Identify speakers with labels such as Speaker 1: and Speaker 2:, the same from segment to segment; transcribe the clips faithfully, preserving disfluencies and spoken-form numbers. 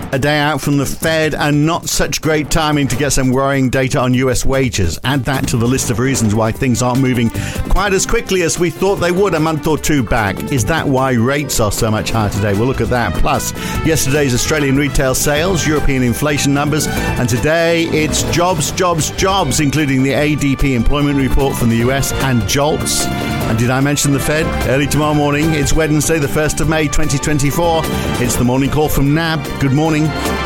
Speaker 1: A day out from the Fed and not such great timing to get some worrying data on U S wages. Add that to the list of reasons why things aren't moving quite as quickly as we thought they would a month or two back. Is that why rates are so much higher today? We'll look at that. Plus, yesterday's Australian retail sales, European inflation numbers, and today it's jobs, jobs, jobs, including the A D P employment report from the U S and JOLTS. And did I mention the Fed? Early tomorrow morning, it's Wednesday, the first of May, twenty twenty-four. It's the morning call from N A B. Good morning.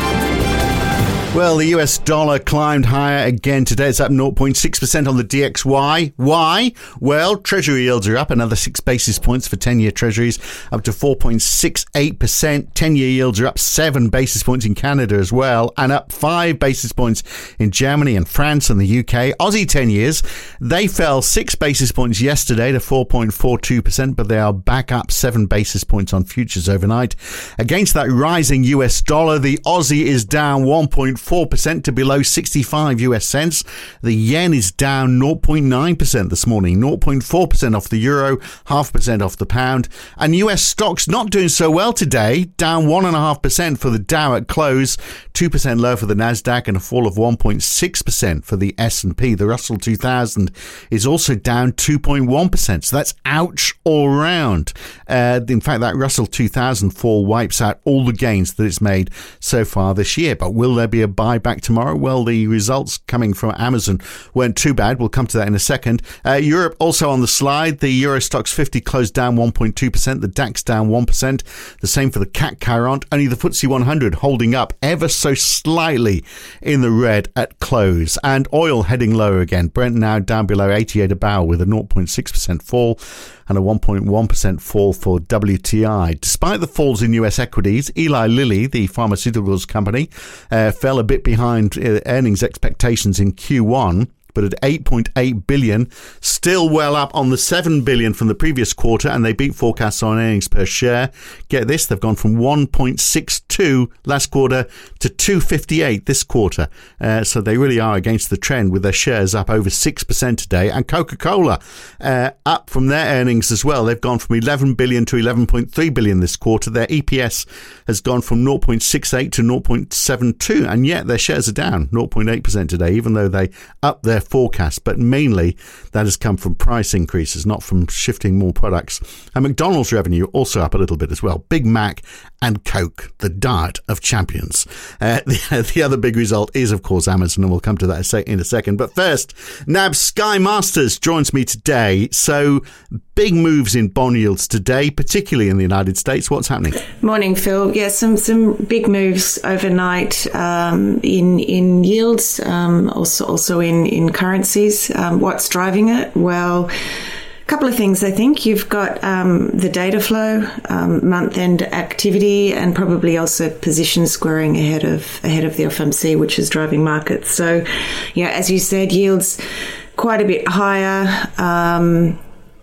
Speaker 1: Well, the U S dollar climbed higher again today. It's up zero point six percent on the D X Y. Why? Well, Treasury yields are up another six basis points for ten-year Treasuries, up to four point six eight percent. ten-year yields are up seven basis points in Canada as well, and up five basis points in Germany and France and the U K. Aussie ten-years, they fell six basis points yesterday to four point four two percent, but they are back up seven basis points on futures overnight. Against that rising U S dollar, the Aussie is down one point four percent to below sixty-five U S cents. The yen is down zero point nine percent this morning, zero point four percent off the euro, half percent off the pound. And U S stocks not doing so well today, down one point five percent for the Dow at close, two percent lower for the Nasdaq, and a fall of one point six percent for the S and P. The Russell two thousand is also down two point one percent, so that's ouch all round. Uh, in fact, that Russell two thousand fall wipes out all the gains that it's made so far this year. But will there be a buyback tomorrow? Well, the results coming from Amazon weren't too bad. We'll come to that in a second. Uh, Europe also on the slide. The Euro Stoxx fifty closed down one point two percent. The DAX down one percent. The same for the C A C Quarante. Only the F T S E one hundred holding up ever so slightly in the red at close. And oil heading lower again. Brent now down below eighty-eight a barrel with a zero point six percent fall and a one point one percent fall for W T I. Despite the falls in U S equities, Eli Lilly, the pharmaceuticals company, uh, fell a bit behind uh, earnings expectations in Q one. But at eight point eight billion, still well up on the seven billion from the previous quarter, and they beat forecasts on earnings per share. Get this, they've gone from one point six two last quarter to two fifty-eight this quarter. Uh, so they really are against the trend with their shares up over six percent today. And Coca-Cola uh, up from their earnings as well. They've gone from eleven billion to eleven point three billion this quarter. Their E P S has gone from zero point six eight to zero point seven two, and yet their shares are down zero point eight percent today, even though they up their forecast, but mainly that has come from price increases, not from shifting more products. And McDonald's revenue also up a little bit as well. Big Mac and Coke, the diet of champions. Uh, the, the other big result is, of course, Amazon, and we'll come to that in a second. But first, N A B Sky Masters joins me today. So big moves in bond yields today, particularly in the United States. What's happening?
Speaker 2: Morning, Phil. Yeah, some some big moves overnight um, in in yields, um, also also in in currencies. Um, what's driving it? Well, a couple of things, I think. You've got um, the data flow, um, month-end activity, and probably also position squaring ahead of ahead of the F O M C, which is driving markets. So, yeah, as you said, yields quite a bit higher. Um,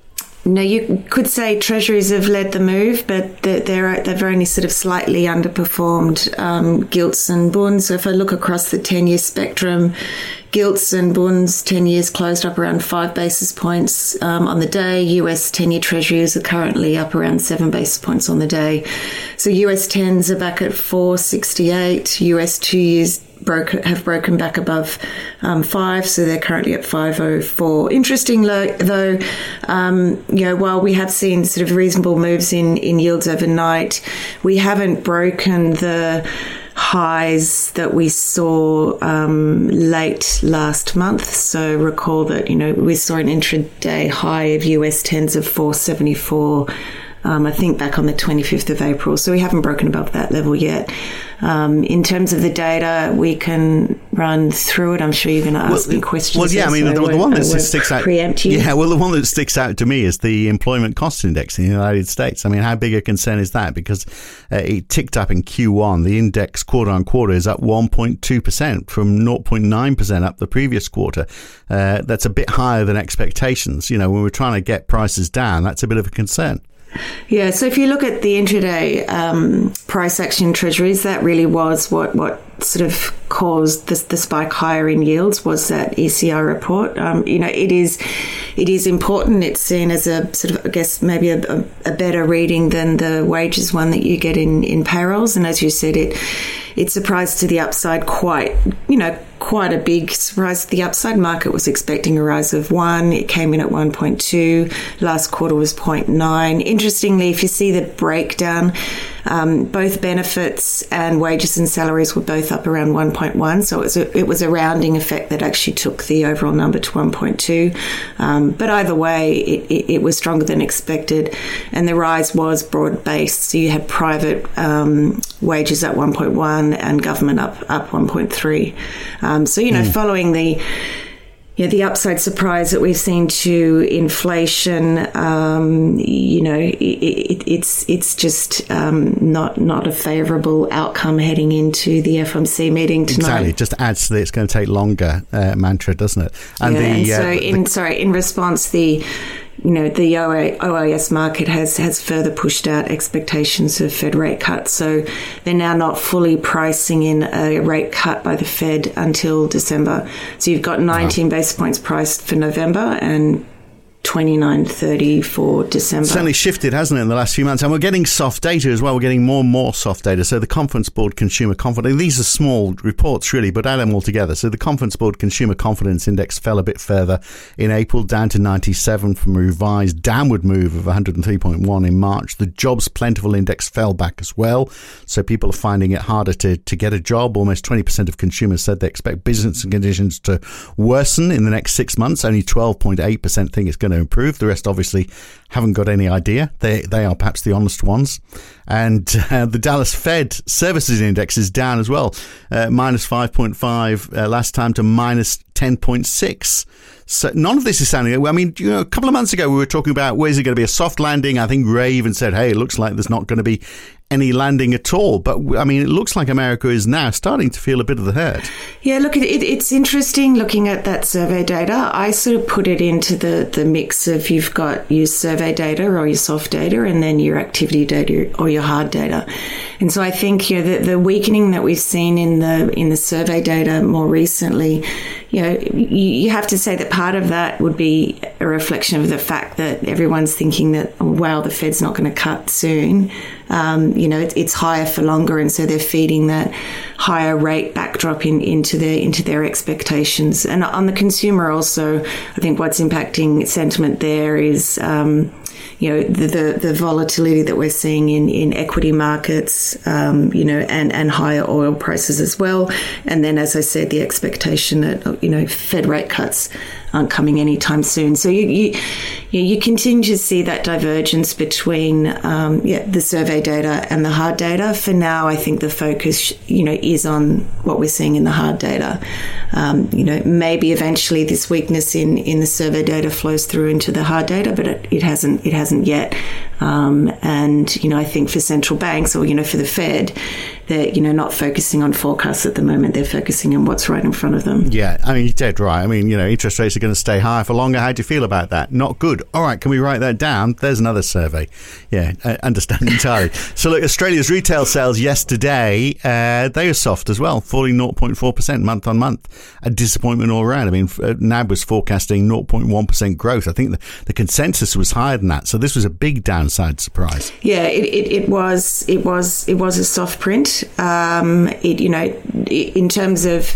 Speaker 2: No, you could say treasuries have led the move, but they're, they're, they've only sort of slightly underperformed um, gilts and bunds. So if I look across the ten-year spectrum, gilts and bunds, ten years closed up around five basis points um, on the day. U S ten-year treasuries are currently up around seven basis points on the day. So U S tens are back at four sixty-eight. U S two years broke have broken back above um, five, so they're currently at five oh four. Interesting though, um, you know, while we have seen sort of reasonable moves in, in yields overnight, we haven't broken the highs that we saw um, late last month. So recall that, you know, we saw an intraday high of U S tens of four seventy-four, um, I think back on the twenty-fifth of April. So we haven't broken above that level yet. Um, in terms of the data, we can run through it. I'm sure you're going to ask well, me questions.
Speaker 1: Well, yeah, I mean, the, the one that sticks out.
Speaker 2: Preempt you.
Speaker 1: Yeah, well, the one that sticks out to me is the employment cost index in the United States. I mean, how big a concern is that? Because uh, it ticked up in Q one. The index quarter on quarter is up one point two percent from zero point nine percent up the previous quarter. Uh, that's a bit higher than expectations. You know, when we're trying to get prices down, that's a bit of a concern.
Speaker 2: Yeah, so if you look at the intraday um, price action treasuries, that really was what, what sort of caused the, the spike higher in yields was that E C R report. Um, you know, it is it is important. It's seen as a sort of, I guess, maybe a, a, a better reading than the wages one that you get in, in payrolls. And as you said, it it surprised to the upside quite, you know, quite a big surprise to the upside. Market was expecting a rise of one. It came in at one point two. Last quarter was zero point nine. Interestingly, if you see the breakdown, um, both benefits and wages and salaries were both up around one point one. So it was a, it was a rounding effect that actually took the overall number to one point two. Um, but either way, it, it, it was stronger than expected. And the rise was broad-based. So you had private um, wages at one point one and government up, up one point three. Um, so, you know, mm. following the you know, the upside surprise that we've seen to inflation, um, you know, it, it, it's it's just um, not not a favourable outcome heading into the F O M C meeting tonight.
Speaker 1: Exactly, it just adds to the it's going to take longer uh, mantra, doesn't it?
Speaker 2: And, yeah, the, and so,
Speaker 1: uh,
Speaker 2: in
Speaker 1: the,
Speaker 2: sorry, in response, the you know, the O A S market has, has further pushed out expectations of Fed rate cuts. So they're now not fully pricing in a rate cut by the Fed until December. So you've got nineteen wow. basis points priced for November and twenty-nine thirty for December.
Speaker 1: It's certainly shifted, hasn't it, in the last few months? And we're getting soft data as well. We're getting more and more soft data. So the Conference Board Consumer Confidence, these are small reports really, but add them all together. So the Conference Board Consumer Confidence Index fell a bit further in April, down to ninety-seven from a revised downward move of one hundred three point one in March. The Jobs Plentiful Index fell back as well. So people are finding it harder to, to get a job. Almost twenty percent of consumers said they expect business conditions to worsen in the next six months. Only twelve point eight percent think it's going to improve. The rest obviously haven't got any idea. They they are perhaps the honest ones. And uh, the Dallas Fed Services Index is down as well, uh, minus five point five uh, last time to minus ten point six. So none of this is sounding, I mean, you know, a couple of months ago we were talking about where's it going to be a soft landing. I think Ray even said, hey, it looks like there's not going to be any landing at all. But, I mean, it looks like America is now starting to feel a bit of the hurt.
Speaker 2: Yeah, look, it, it's interesting looking at that survey data. I sort of put it into the, the mix of you've got your survey data or your soft data and then your activity data or your hard data. And so I think, you know, the, the weakening that we've seen in the in the survey data more recently, you know, you, you have to say that part of that would be a reflection of the fact that everyone's thinking that, oh, wow, the Fed's not going to cut soon. Um, you know, it, it's higher for longer, and so they're feeding that higher rate backdrop in, into their into their expectations. And on the consumer, also, I think what's impacting sentiment there is, um, you know, the, the the volatility that we're seeing in in equity markets, um, you know, and and higher oil prices as well. And then, as I said, the expectation that, you know, Fed rate cuts aren't coming anytime soon. So you you, you continue to see that divergence between um, yeah, the survey data and the hard data. For now, I think the focus, you know, is on what we're seeing in the hard data. Um, you know, maybe eventually this weakness in, in the survey data flows through into the hard data, but it, it hasn't it hasn't yet. Um, and, you know, I think for central banks or, you know, for the Fed, they're, you know, not focusing on forecasts at the moment. They're focusing on what's right in front of them.
Speaker 1: Yeah, I mean, you're dead right. I mean, you know, interest rates are going to stay high for longer. How do you feel about that? Not good. All right, can we write that down? There's another survey. Yeah, I understand entirely. So, look, Australia's retail sales yesterday, uh, they are soft as well, falling zero point four percent month on month. A disappointment all around. I mean, N A B was forecasting zero point one percent growth. I think the, the consensus was higher than that. So this was a big downside surprise.
Speaker 2: Yeah, it, it, it was. It was. It was a soft print. Um, it, you know, in terms of,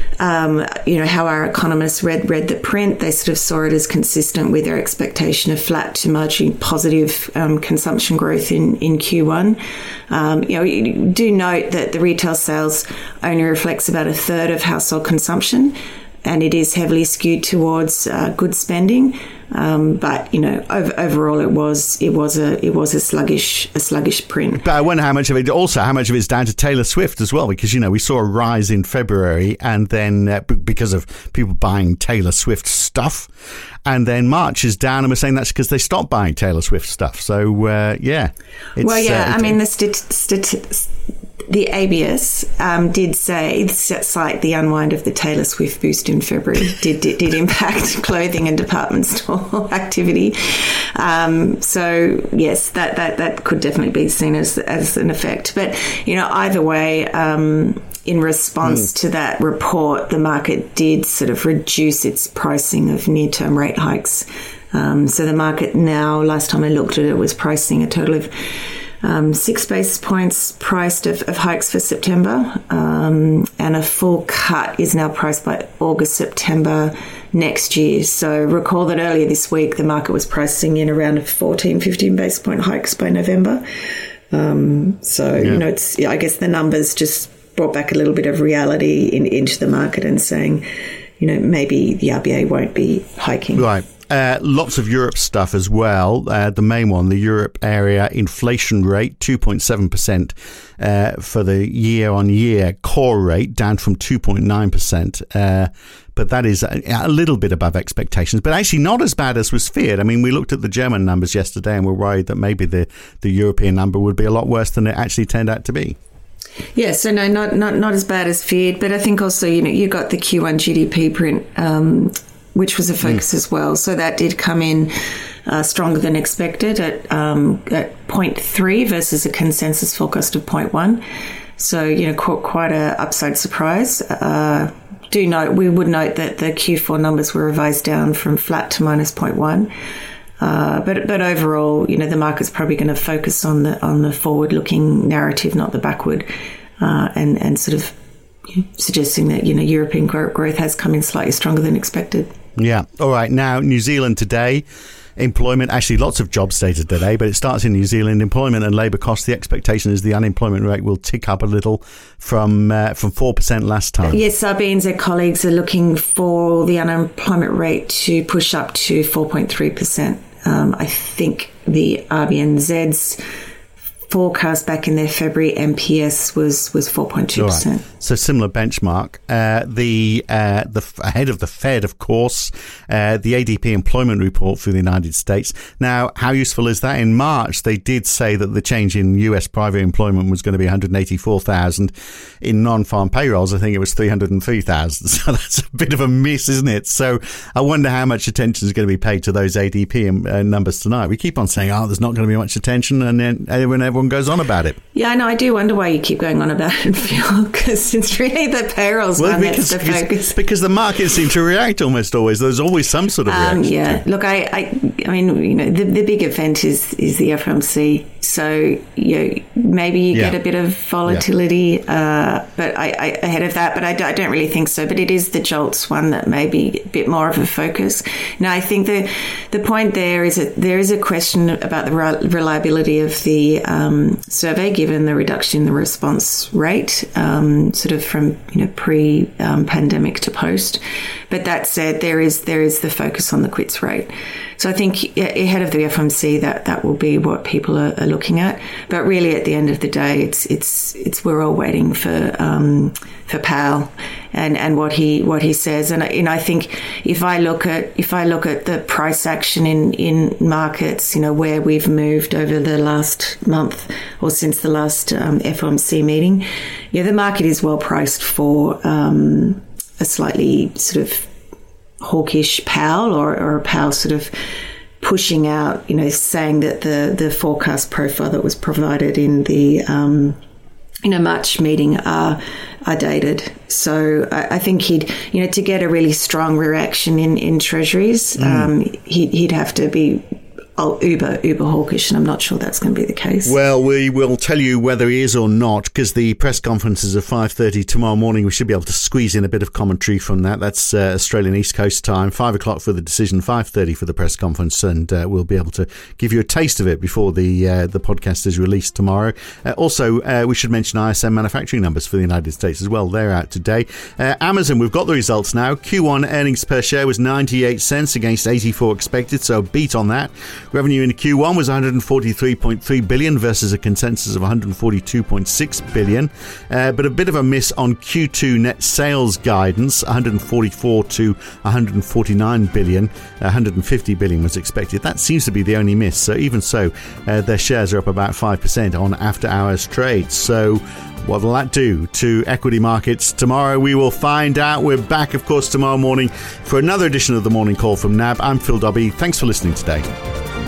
Speaker 2: um, you know, how our economists read read the print, they sort of saw it as consistent with their expectation of flat to marginally positive um, consumption growth in, in Q one. Um, you know, you do note that the retail sales only reflects about a third of household consumption, and it is heavily skewed towards uh, goods spending. Um, but you know, over, overall, it was it was a it was a sluggish a sluggish print.
Speaker 1: But I wonder how much of it also how much of it's down to Taylor Swift as well, because you know we saw a rise in February, and then uh, b- because of people buying Taylor Swift stuff, and then March is down, and we're saying that's because they stopped buying Taylor Swift stuff. So uh, yeah,
Speaker 2: it's, well, yeah, uh, I mean the st- st- The A B S um, did say, cite the unwind of the Taylor Swift boost in February did, did did impact clothing and department store activity. Um, so yes, that, that that could definitely be seen as as an effect. But you know, either way, um, in response mm. to that report, the market did sort of reduce its pricing of near-term rate hikes. Um, so the market now, last time I looked at it, was pricing a total of um, six basis points priced of, of hikes for September, um, and a full cut is now priced by August, September next year. So recall that earlier this week, the market was pricing in around fourteen, fifteen basis point hikes by November. Um, so, yeah. you know, it's, I guess the numbers just brought back a little bit of reality in, into the market and saying, you know, maybe the R B A won't be hiking.
Speaker 1: Right. Uh, lots of Europe stuff as well. Uh, the main one, the Europe area inflation rate, two point seven percent uh, for the year-on-year core rate, down from two point nine percent. Uh, but that is a, a little bit above expectations, but actually not as bad as was feared. I mean, we looked at the German numbers yesterday and were worried that maybe the, the European number would be a lot worse than it actually turned out to be.
Speaker 2: Yeah, so no, not not not as bad as feared, but I think also, you know, you got the Q one G D P print, um, which was a focus mm. as well. So that did come in uh, stronger than expected at um, at zero point three versus a consensus forecast of zero point one. So, you know, quite, quite a upside surprise. Uh, do note, we would note that the Q four numbers were revised down from flat to minus zero point one. Uh, but but overall, you know, the market's probably going to focus on the on the forward-looking narrative, not the backward, uh, and and sort of you know, suggesting that, you know, European growth has come in slightly stronger than expected.
Speaker 1: Yeah. All right. Now, New Zealand today, employment, actually lots of jobs data today, but it starts in New Zealand. Employment and labour costs, the expectation is the unemployment rate will tick up a little from uh, from four percent last time.
Speaker 2: Yes, Sabine and their colleagues are looking for the unemployment rate to push up to four point three percent. Um, I think the R B N Z's forecast back in their February M P S was was four point two percent.
Speaker 1: Right. So similar benchmark. Uh, the uh, the ahead of the Fed, of course, uh, the A D P employment report for the United States. Now, how useful is that? In March, they did say that the change in U S private employment was going to be one hundred eighty-four thousand. In non-farm payrolls, I think it was three hundred three thousand. So that's a bit of a miss, isn't it? So I wonder how much attention is going to be paid to those A D P uh, numbers tonight. We keep on saying, oh, there's not going to be much attention, and then everyone, everyone goes on about it.
Speaker 2: Yeah, I know. I do wonder why you keep going on about it, Phil, because it's really the payrolls well, one because, that's the
Speaker 1: because,
Speaker 2: focus.
Speaker 1: Because the market seems to react almost always. There's always some sort of reaction.
Speaker 2: Um, yeah. Look, I, I, I mean, you know, the, the big event is is the F O M C. So, you know, maybe you yeah. get a bit of volatility, yeah. uh, but I, I ahead of that. But I, I don't really think so. But it is the JOLTS one that may be a bit more of a focus. Now, I think the the point there is that there is a question about the reliability of the um, survey, given the reduction in the response rate, um, sort of from, you know, pre-pandemic um, to post. But that said, there is there is the focus on the quits rate. So I think ahead of the F O M C, that, that will be what people are, are looking at. But really, at the end of the day, it's it's it's we're all waiting for um, for Powell and, and what he what he says. And you know, I think if I look at if I look at the price action in, in markets, you know, where we've moved over the last month or since the last um, F O M C meeting, yeah, the market is well priced for um, a slightly sort of hawkish Powell or, or a Powell sort of pushing out, you know, saying that the, the forecast profile that was provided in the, um, in a March meeting are, are dated. So I, I think he'd, you know, to get a really strong reaction in, in treasuries, mm. um, he, he'd have to be Oh, uber, uber hawkish, and I'm not sure that's going to be the case.
Speaker 1: Well, we will tell you whether he is or not, because the press conference is at five thirty tomorrow morning. We should be able to squeeze in a bit of commentary from that. That's uh, Australian East Coast time, five o'clock for the decision, five thirty for the press conference, and uh, we'll be able to give you a taste of it before the uh, the podcast is released tomorrow. Uh, also, uh, we should mention I S M manufacturing numbers for the United States as well. They're out today. Uh, Amazon, we've got the results now. Q one earnings per share was ninety-eight cents against eighty-four expected, so a beat on that. Revenue in Q one was one hundred forty-three point three billion dollars versus a consensus of one hundred forty-two point six billion dollars. Uh, but a bit of a miss on Q two net sales guidance, one hundred forty-four to one hundred forty-nine billion dollars. one hundred fifty billion dollars was expected. That seems to be the only miss. So even so, uh, their shares are up about five percent on after-hours trades. So what will that do to equity markets tomorrow? We will find out. We're back, of course, tomorrow morning for another edition of the Morning Call from N A B. I'm Phil Dobbie. Thanks for listening today.